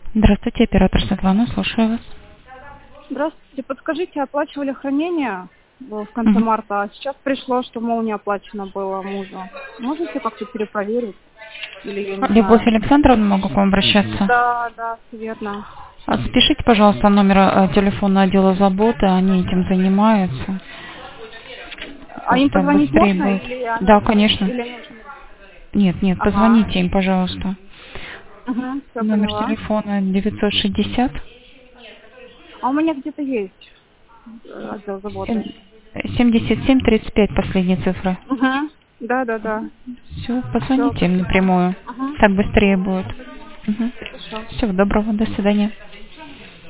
Здравствуйте, оператор Светлана, слушаю вас. Здравствуйте. Подскажите, оплачивали хранение в конце Мгм. марта, а сейчас пришло, что, мол, не оплачено было мужу. Можете как-то перепроверить? Или я не Любовь знаю. Александровна, могу к вам обращаться. Да, всё верно. Запишите, пожалуйста, номер телефона отдела заботы, они этим занимаются. А им Просто позвонить быстрее можно будет. или они Да, уже, конечно. или они уже... Нет, Ага. позвоните им, пожалуйста. Угу, все Номер поняла. телефона 960 А у меня где-то есть отдел заботы. 77 35, последние цифры. Угу. Да. Все, Все позвоните им поняла. напрямую. Угу. Так быстрее будет. Хорошо. Всего доброго, до свидания.